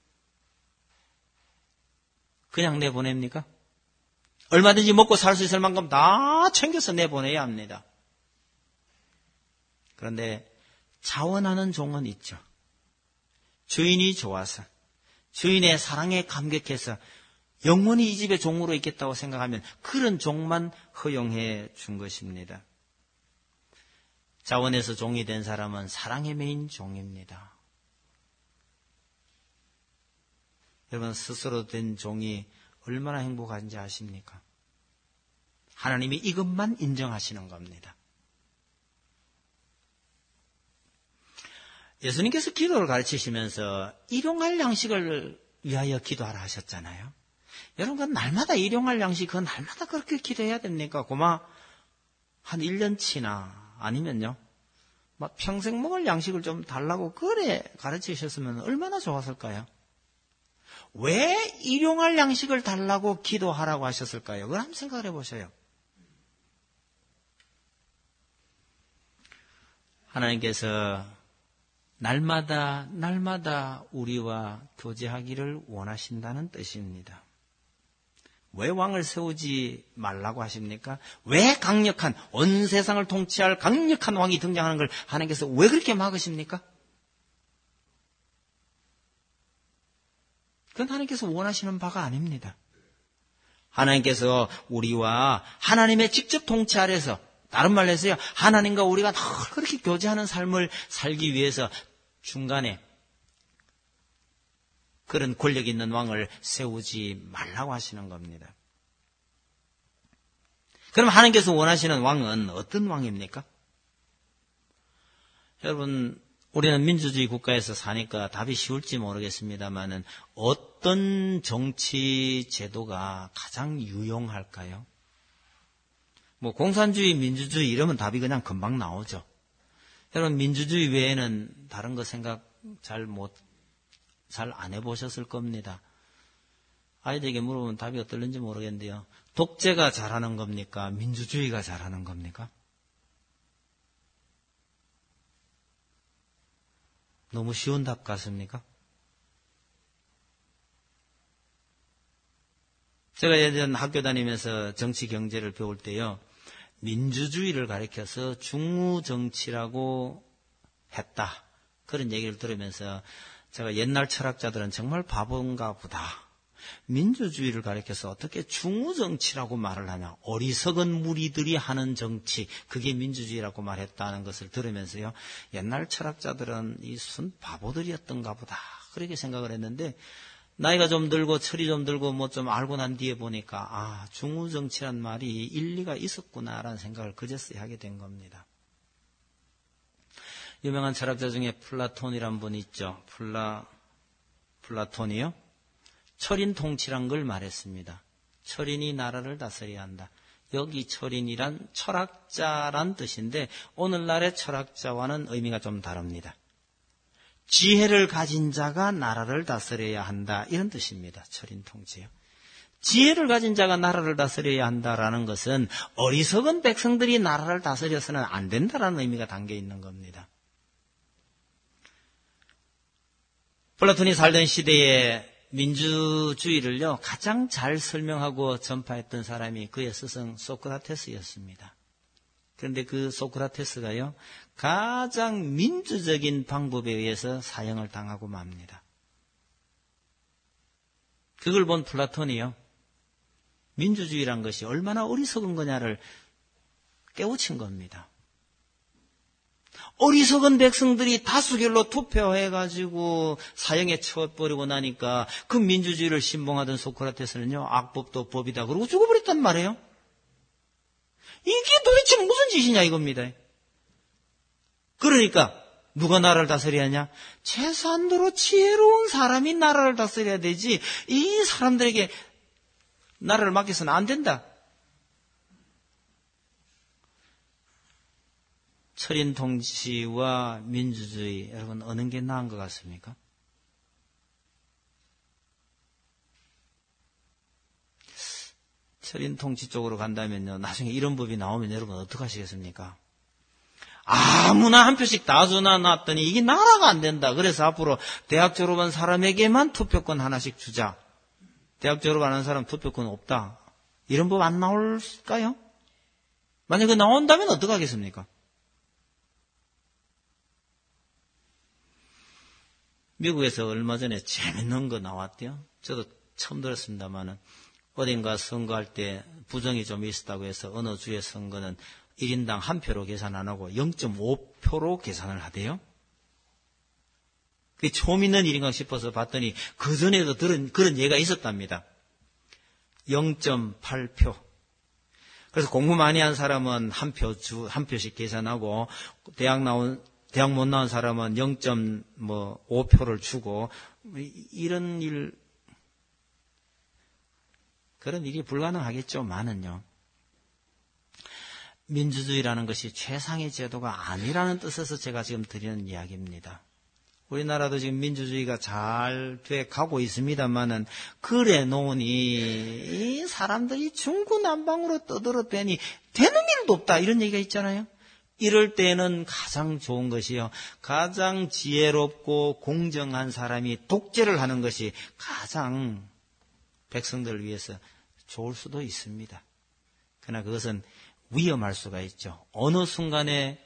그냥 내보냅니까? 얼마든지 먹고 살 수 있을 만큼 다 챙겨서 내보내야 합니다. 그런데 자원하는 종은 있죠. 주인이 좋아서, 주인의 사랑에 감격해서 영원히 이 집의 종으로 있겠다고 생각하면 그런 종만 허용해 준 것입니다. 자원에서 종이 된 사람은 사랑에 매인 종입니다. 여러분, 스스로 된 종이 얼마나 행복한지 아십니까? 하나님이 이것만 인정하시는 겁니다. 예수님께서 기도를 가르치시면서 일용할 양식을 위하여 기도하라 하셨잖아요. 여러분, 날마다 일용할 양식, 그건 날마다 그렇게 기도해야 됩니까? 고마 한 일 년치나 아니면요, 막 평생 먹을 양식을 좀 달라고 그래 가르치셨으면 얼마나 좋았을까요? 왜 일용할 양식을 달라고 기도하라고 하셨을까요? 그걸 한번 생각을 해보세요. 하나님께서 날마다 날마다 우리와 교제하기를 원하신다는 뜻입니다. 왜 왕을 세우지 말라고 하십니까? 왜 강력한, 온 세상을 통치할 강력한 왕이 등장하는 걸 하나님께서 왜 그렇게 막으십니까? 그건 하나님께서 원하시는 바가 아닙니다. 하나님께서 우리와 하나님의 직접 통치 아래서, 다른 말로 해서요, 하나님과 우리가 늘 그렇게 교제하는 삶을 살기 위해서 중간에 그런 권력 있는 왕을 세우지 말라고 하시는 겁니다. 그럼 하나님께서 원하시는 왕은 어떤 왕입니까? 여러분, 우리는 민주주의 국가에서 사니까 답이 쉬울지 모르겠습니다만은 어떤 정치 제도가 가장 유용할까요? 뭐 공산주의, 민주주의 이러면 답이 그냥 금방 나오죠. 여러분, 민주주의 외에는 다른 거 생각 잘 못 잘 안 해보셨을 겁니다. 아이들에게 물어보면 답이 어떨는지 모르겠는데요. 독재가 잘하는 겁니까? 민주주의가 잘하는 겁니까? 너무 쉬운 답 같습니까? 제가 예전 학교 다니면서 정치 경제를 배울 때요, 민주주의를 가리켜서 중우정치라고 했다, 그런 얘기를 들으면서 제가 옛날 철학자들은 정말 바본가 보다. 민주주의를 가리켜서 어떻게 중우정치라고 말을 하냐. 어리석은 무리들이 하는 정치, 그게 민주주의라고 말했다는 것을 들으면서요, 옛날 철학자들은 이 순 바보들이었던가 보다, 그렇게 생각을 했는데, 나이가 좀 들고 철이 좀 들고 뭐 좀 알고 난 뒤에 보니까 아, 중우정치란 말이 일리가 있었구나라는 생각을 그제서야 하게 된 겁니다. 유명한 철학자 중에 플라톤이란 분이 있죠. 플라, 플라톤이요. 철인 통치란 걸 말했습니다. 철인이 나라를 다스려야 한다. 여기 철인이란 철학자란 뜻인데 오늘날의 철학자와는 의미가 좀 다릅니다. 지혜를 가진 자가 나라를 다스려야 한다, 이런 뜻입니다. 철인 통치요. 지혜를 가진 자가 나라를 다스려야 한다라는 것은 어리석은 백성들이 나라를 다스려서는 안 된다라는 의미가 담겨 있는 겁니다. 플라톤이 살던 시대에 민주주의를요 가장 잘 설명하고 전파했던 사람이 그의 스승 소크라테스였습니다. 그런데 그 소크라테스가요 가장 민주적인 방법에 의해서 사형을 당하고 맙니다. 그걸 본 플라톤이요, 민주주의란 것이 얼마나 어리석은 거냐를 깨우친 겁니다. 어리석은 백성들이 다수결로 투표해가지고 사형에 쳐버리고 나니까 그 민주주의를 신봉하던 소크라테스는요, 악법도 법이다 그러고 죽어버렸단 말이에요. 이게 도대체 무슨 짓이냐 이겁니다. 그러니까 누가 나라를 다스려야 하냐? 최소한도로 지혜로운 사람이 나라를 다스려야 되지, 이 사람들에게 나라를 맡겨서는 안 된다. 철인 통치와 민주주의, 여러분 어느 게 나은 것 같습니까? 철인 통치 쪽으로 간다면요, 나중에 이런 법이 나오면 여러분 어떡하시겠습니까? 아무나 한 표씩 다 줘놔놨더니 이게 나라가 안 된다. 그래서 앞으로 대학 졸업한 사람에게만 투표권 하나씩 주자. 대학 졸업하는 사람 투표권 없다. 이런 법 안 나올까요? 만약에 나온다면 어떡하겠습니까? 미국에서 얼마 전에 재밌는 거 나왔대요. 저도 처음 들었습니다만은 어딘가 선거할 때 부정이 좀 있었다고 해서 어느 주의 선거는 일 인당 한 표로 계산 안 하고 영 점 오 표로 계산을 하대요. 그게 처음 있는 일인가 싶어서 봤더니 그전에도 들은 그런 예가 있었답니다. 영 점 팔 표. 그래서 공부 많이 한 사람은 한 표 주, 한 표씩 계산하고 대학 나온 대학 못 나온 사람은 영 점 오 표를 주고 이런 일 그런 일이 불가능하겠죠만은요. 민주주의라는 것이 최상의 제도가 아니라는 뜻에서 제가 지금 드리는 이야기입니다. 우리나라도 지금 민주주의가 잘 돼 가고 있습니다만은 그래 놓으니 이 사람들이 중구난방으로 떠들어대니 되는 일도 없다 이런 얘기가 있잖아요. 이럴 때는 가장 좋은 것이요, 가장 지혜롭고 공정한 사람이 독재를 하는 것이 가장 백성들을 위해서 좋을 수도 있습니다. 그러나 그것은 위험할 수가 있죠. 어느 순간에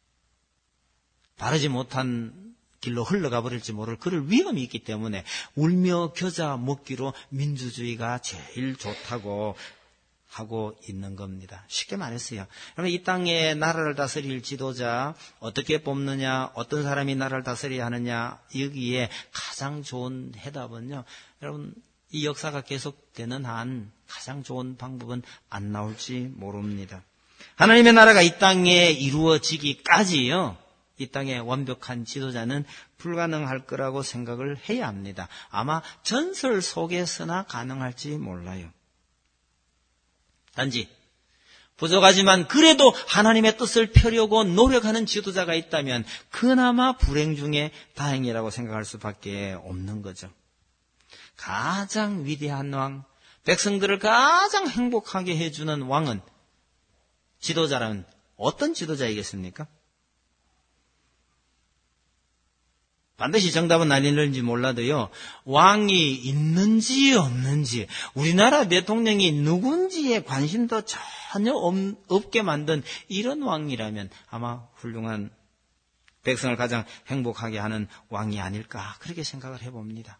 바르지 못한 길로 흘러가 버릴지 모를 그럴 위험이 있기 때문에 울며 겨자 먹기로 민주주의가 제일 좋다고 하고 있는 겁니다. 쉽게 말했어요. 그러면 이 땅에 나라를 다스릴 지도자 어떻게 뽑느냐, 어떤 사람이 나라를 다스려야 하느냐, 여기에 가장 좋은 해답은요, 여러분 이 역사가 계속되는 한 가장 좋은 방법은 안 나올지 모릅니다. 하나님의 나라가 이 땅에 이루어지기까지요, 이 땅에 완벽한 지도자는 불가능할 거라고 생각을 해야 합니다. 아마 전설 속에서나 가능할지 몰라요. 단지 부족하지만 그래도 하나님의 뜻을 펴려고 노력하는 지도자가 있다면 그나마 불행 중에 다행이라고 생각할 수밖에 없는 거죠. 가장 위대한 왕, 백성들을 가장 행복하게 해주는 왕은, 지도자라면 어떤 지도자이겠습니까? 반드시 정답은 아닐는지 몰라도요, 왕이 있는지 없는지, 우리나라 대통령이 누군지에 관심도 전혀 없게 만든 이런 왕이라면 아마 훌륭한 백성을 가장 행복하게 하는 왕이 아닐까, 그렇게 생각을 해봅니다.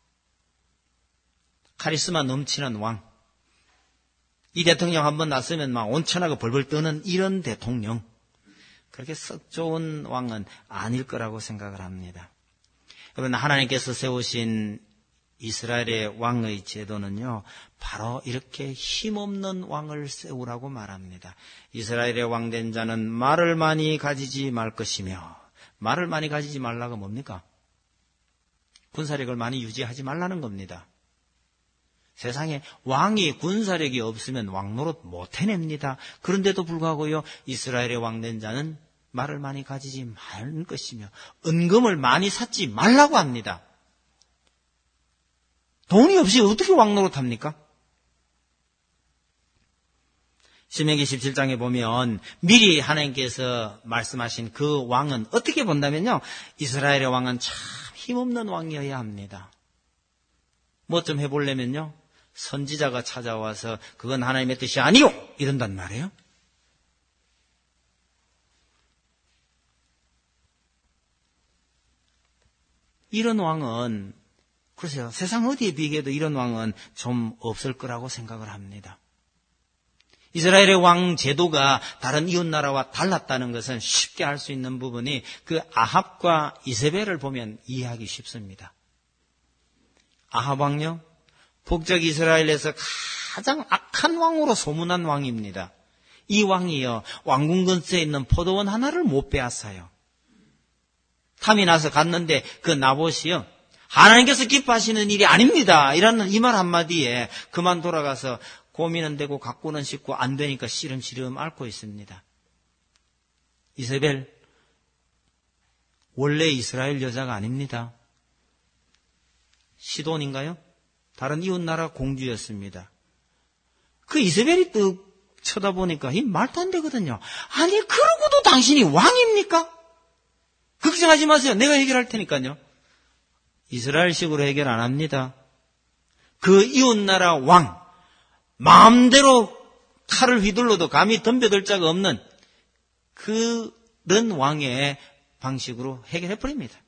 카리스마 넘치는 왕, 이 대통령 한번 났으면 막 온천하고 벌벌 떠는 이런 대통령, 그렇게 썩 좋은 왕은 아닐 거라고 생각을 합니다. 여러분, 하나님께서 세우신 이스라엘의 왕의 제도는요, 바로 이렇게 힘없는 왕을 세우라고 말합니다. 이스라엘의 왕된 자는 말을 많이 가지지 말 것이며, 말을 많이 가지지 말라고 뭡니까? 군사력을 많이 유지하지 말라는 겁니다. 세상에 왕이 군사력이 없으면 왕노릇 못 해냅니다. 그런데도 불구하고요, 이스라엘의 왕된 자는 말을 많이 가지지 말 것이며 은금을 많이 샀지 말라고 합니다. 돈이 없이 어떻게 왕노릇합니까? 신명기 십칠 장에 보면 미리 하나님께서 말씀하신 그 왕은 어떻게 본다면요, 이스라엘의 왕은 참 힘없는 왕이어야 합니다. 뭐 좀 해보려면요, 선지자가 찾아와서 그건 하나님의 뜻이 아니요 이런단 말이에요. 이런 왕은, 글쎄요, 세상 어디에 비교해도 이런 왕은 좀 없을 거라고 생각을 합니다. 이스라엘의 왕 제도가 다른 이웃나라와 달랐다는 것은 쉽게 알 수 있는 부분이 그 아합과 이세벨을 보면 이해하기 쉽습니다. 아합 왕요, 북쪽 이스라엘에서 가장 악한 왕으로 소문난 왕입니다. 이 왕이요, 왕궁 근처에 있는 포도원 하나를 못 빼앗아요. 탐이 나서 갔는데 그 나봇이요, 하나님께서 기뻐하시는 일이 아닙니다 이라는 이 말 한마디에 그만 돌아가서 고민은 되고 각고는 씻고 안 되니까 시름시름 앓고 있습니다. 이세벨 원래 이스라엘 여자가 아닙니다. 시돈인가요? 다른 이웃나라 공주였습니다. 그 이세벨이 또 쳐다보니까 이 말도 안 되거든요. 아니 그러고도 당신이 왕입니까? 걱정하지 마세요. 내가 해결할 테니까요. 이스라엘식으로 해결 안 합니다. 그 이웃나라 왕, 마음대로 칼을 휘둘러도 감히 덤벼들 자가 없는 그런 왕의 방식으로 해결해버립니다.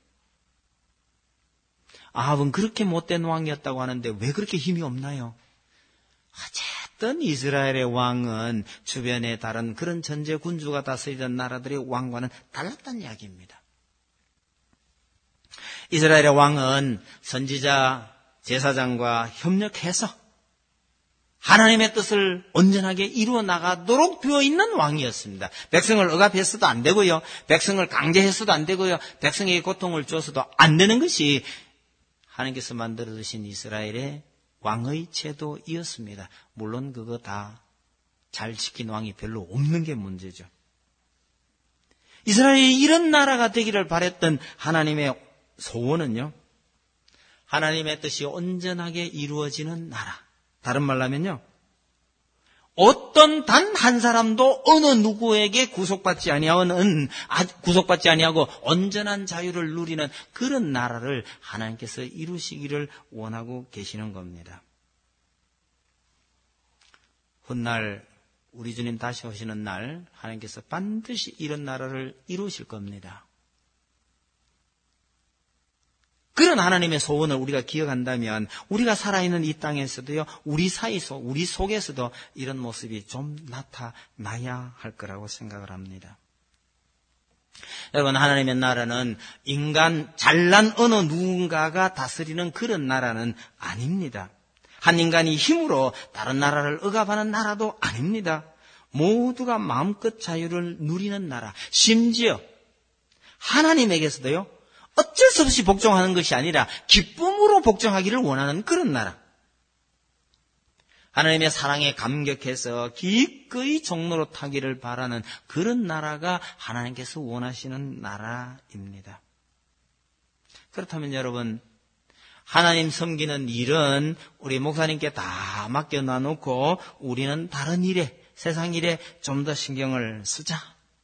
아합은 그렇게 못된 왕이었다고 하는데 왜 그렇게 힘이 없나요? 어쨌든 이스라엘의 왕은 주변에 다른 그런 전제 군주가 다스리던 나라들의 왕과는 달랐다는 이야기입니다. 이스라엘의 왕은 선지자 제사장과 협력해서 하나님의 뜻을 온전하게 이루어 나가도록 되어있는 왕이었습니다. 백성을 억압했어도 안 되고요, 백성을 강제했어도 안 되고요, 백성에게 고통을 줬어도 안 되는 것이 하나님께서 만들어 두신 이스라엘의 왕의 제도이었습니다. 물론 그거 다 잘 지킨 왕이 별로 없는 게 문제죠. 이스라엘이 이런 나라가 되기를 바랬던 하나님의 소원은요, 하나님의 뜻이 온전하게 이루어지는 나라. 다른 말로 하면요, 어떤 단 한 사람도 어느 누구에게 구속받지 아니하는, 구속받지 아니하고 온전한 자유를 누리는 그런 나라를 하나님께서 이루시기를 원하고 계시는 겁니다. 훗날 우리 주님 다시 오시는 날 하나님께서 반드시 이런 나라를 이루실 겁니다. 그런 하나님의 소원을 우리가 기억한다면 우리가 살아있는 이 땅에서도요, 우리 사이서, 우리 속에서도 이런 모습이 좀 나타나야 할 거라고 생각을 합니다. 여러분, 하나님의 나라는 인간, 잘난 어느 누군가가 다스리는 그런 나라는 아닙니다. 한 인간이 힘으로 다른 나라를 억압하는 나라도 아닙니다. 모두가 마음껏 자유를 누리는 나라, 심지어 하나님에게서도요, 어쩔 수 없이 복종하는 것이 아니라 기쁨으로 복종하기를 원하는 그런 나라. 하나님의 사랑에 감격해서 기꺼이 종로로 타기를 바라는 그런 나라가 하나님께서 원하시는 나라입니다. 그렇다면 여러분, 하나님 섬기는 일은 우리 목사님께 다 맡겨놔놓고 우리는 다른 일에, 세상 일에 좀 더 신경을 쓰자.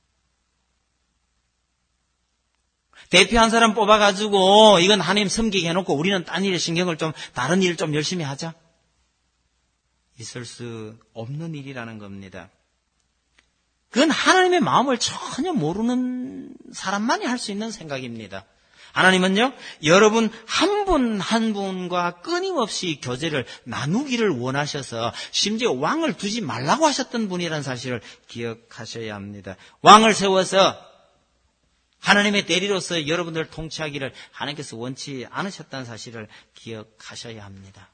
대표 한 사람 뽑아가지고 이건 하나님 섬기게 해놓고 우리는 딴 일에 신경을 좀, 다른 일을 좀 열심히 하자. 있을 수 없는 일이라는 겁니다. 그건 하나님의 마음을 전혀 모르는 사람만이 할 수 있는 생각입니다. 하나님은요, 여러분 한 분 한 분과 끊임없이 교제를 나누기를 원하셔서 심지어 왕을 두지 말라고 하셨던 분이라는 사실을 기억하셔야 합니다. 왕을 세워서 하나님의 대리로서 여러분들을 통치하기를 하나님께서 원치 않으셨다는 사실을 기억하셔야 합니다.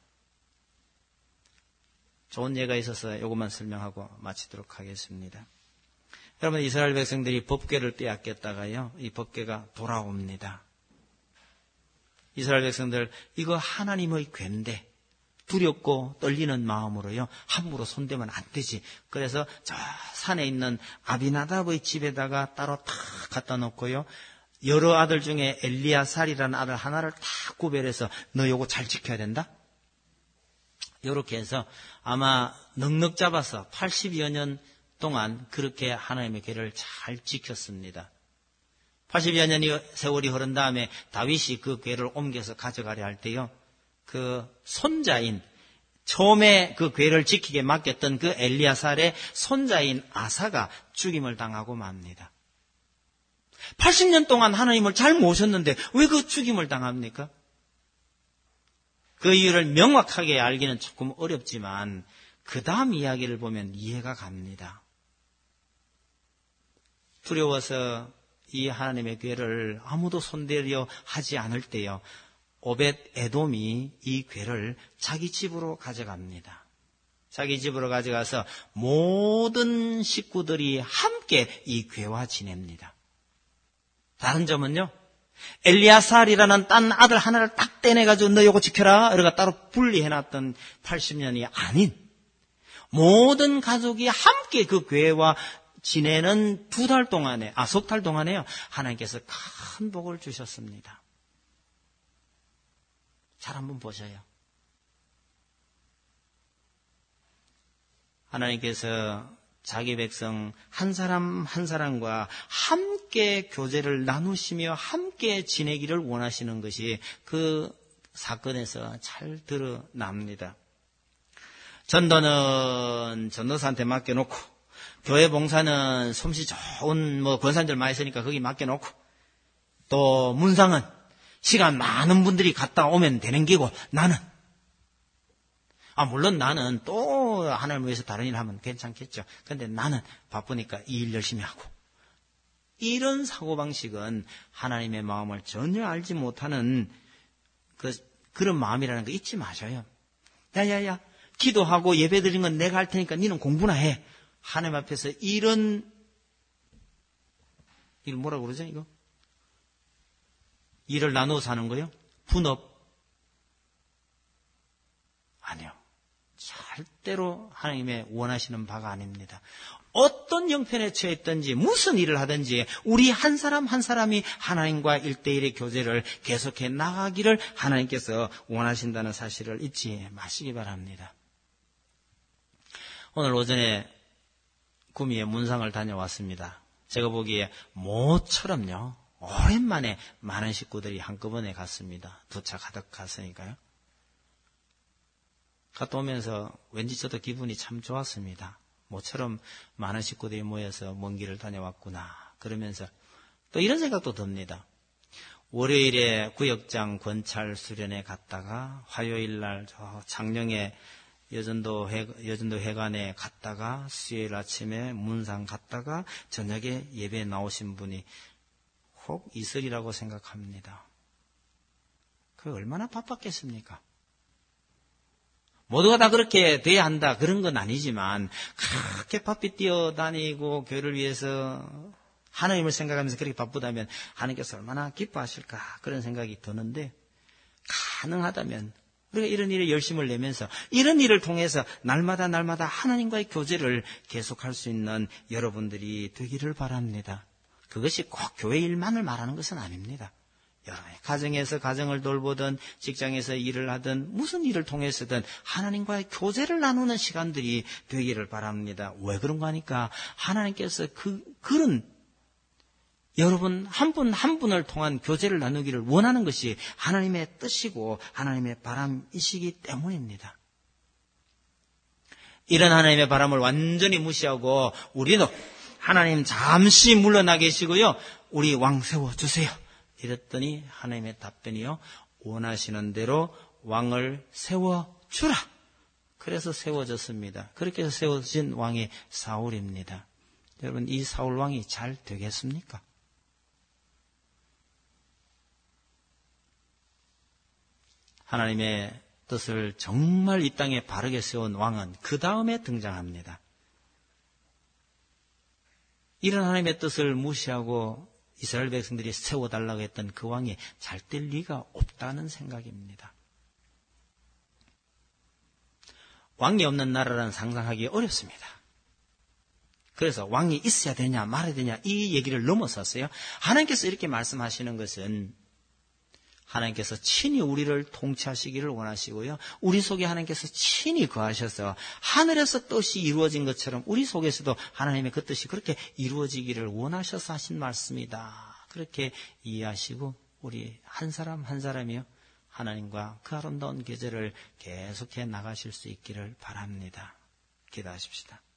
좋은 예가 있어서 이것만 설명하고 마치도록 하겠습니다. 여러분, 이스라엘 백성들이 법궤를 빼앗겼다가요, 이 법궤가 돌아옵니다. 이스라엘 백성들, 이거 하나님의 궤인데 두렵고 떨리는 마음으로요, 함부로 손대면 안 되지. 그래서 저 산에 있는 아비나답의 집에다가 따로 탁 갖다 놓고요, 여러 아들 중에 엘리야살이라는 아들 하나를 탁 구별해서 너 요거 잘 지켜야 된다. 요렇게 해서 아마 넉넉 잡아서 팔십여 년 동안 그렇게 하나님의 궤를 잘 지켰습니다. 팔십여 년이 세월이 흐른 다음에 다윗이 그 궤를 옮겨서 가져가려 할 때요, 그 손자인, 처음에 그 궤를 지키게 맡겼던 그 엘리야살의 손자인 아사가 죽임을 당하고 맙니다. 팔십 년 동안 하나님을 잘 모셨는데 왜 그 죽임을 당합니까? 그 이유를 명확하게 알기는 조금 어렵지만 그 다음 이야기를 보면 이해가 갑니다. 두려워서 이 하나님의 궤를 아무도 손대려 하지 않을 때요, 오벳 에돔이 이 궤를 자기 집으로 가져갑니다. 자기 집으로 가져가서 모든 식구들이 함께 이 궤와 지냅니다. 다른 점은요, 엘리아살이라는 딴 아들 하나를 딱 떼내가지고 너 요거 지켜라 이러가 따로 분리해놨던 팔십 년이 아닌 모든 가족이 함께 그 교회와 지내는 두 달 동안에, 아, 석 달 동안에요. 하나님께서 큰 복을 주셨습니다. 잘 한번 보셔요. 하나님께서 자기 백성 한 사람 한 사람과 함께 교제를 나누시며 함께 지내기를 원하시는 것이 그 사건에서 잘 드러납니다. 전도는 전도사한테 맡겨놓고, 교회 봉사는 솜씨 좋은 뭐 권사님들 많이 있으니까 거기 맡겨놓고, 또 문상은 시간 많은 분들이 갔다 오면 되는 기고, 나는 아 물론 나는 또 하나님을 위해서 다른 일 하면 괜찮겠죠. 그런데 나는 바쁘니까 이 일 열심히 하고, 이런 사고방식은 하나님의 마음을 전혀 알지 못하는 그, 그런 마음이라는 거 잊지 마셔요. 야야야, 기도하고 예배드린 건 내가 할 테니까 너는 공부나 해. 하나님 앞에서 이런, 이걸 뭐라고 그러죠, 이거? 일을 나누어 사는 거요? 분업? 아니요. 절대로 하나님의 원하시는 바가 아닙니다. 어떤 형편에 처해 있든지 무슨 일을 하든지 우리 한 사람 한 사람이 하나님과 일대일의 교제를 계속해 나가기를 하나님께서 원하신다는 사실을 잊지 마시기 바랍니다. 오늘 오전에 구미에 문상을 다녀왔습니다. 제가 보기에 모처럼요, 오랜만에 많은 식구들이 한꺼번에 갔습니다. 두 차 가득 갔으니까요. 갔다 오면서 왠지 저도 기분이 참 좋았습니다. 모처럼 많은 식구들이 모여서 먼 길을 다녀왔구나. 그러면서 또 이런 생각도 듭니다. 월요일에 구역장 권찰 수련회 갔다가 화요일 날 저 장령에 여전도 회, 여전도 회관에 갔다가 수요일 아침에 문상 갔다가 저녁에 예배에 나오신 분이 혹 있으리라고 생각합니다. 그 얼마나 바빴겠습니까? 모두가 다 그렇게 돼야 한다 그런 건 아니지만 그렇게 바삐 뛰어다니고 교회를 위해서 하나님을 생각하면서 그렇게 바쁘다면 하나님께서 얼마나 기뻐하실까 그런 생각이 드는데, 가능하다면 우리가 이런 일에 열심을 내면서 이런 일을 통해서 날마다 날마다 하나님과의 교제를 계속할 수 있는 여러분들이 되기를 바랍니다. 그것이 꼭 교회 일만을 말하는 것은 아닙니다. 여러분의 가정에서 가정을 돌보든 직장에서 일을 하든 무슨 일을 통해서든 하나님과의 교제를 나누는 시간들이 되기를 바랍니다. 왜 그런가 하니까 하나님께서 그, 그런 여러분 한 분 한 분을 통한 교제를 나누기를 원하는 것이 하나님의 뜻이고 하나님의 바람이시기 때문입니다. 이런 하나님의 바람을 완전히 무시하고 우리도 하나님 잠시 물러나 계시고요, 우리 왕 세워주세요 이랬더니 하나님의 답변이요, 원하시는 대로 왕을 세워주라. 그래서 세워졌습니다. 그렇게 해서 세워진 왕이 사울입니다. 여러분, 이 사울 왕이 잘 되겠습니까? 하나님의 뜻을 정말 이 땅에 바르게 세운 왕은 그 다음에 등장합니다. 이런 하나님의 뜻을 무시하고 이스라엘 백성들이 세워달라고 했던 그 왕이 잘 될 리가 없다는 생각입니다. 왕이 없는 나라라는 상상하기 어렵습니다. 그래서 왕이 있어야 되냐 말아야 되냐 이 얘기를 넘어섰어요. 하나님께서 이렇게 말씀하시는 것은 하나님께서 친히 우리를 통치하시기를 원하시고요, 우리 속에 하나님께서 친히 거하셔서 하늘에서 뜻이 이루어진 것처럼 우리 속에서도 하나님의 그 뜻이 그렇게 이루어지기를 원하셔서 하신 말씀이다. 그렇게 이해하시고 우리 한 사람 한 사람이요, 하나님과 그 아름다운 계절을 계속해 나가실 수 있기를 바랍니다. 기도하십시다.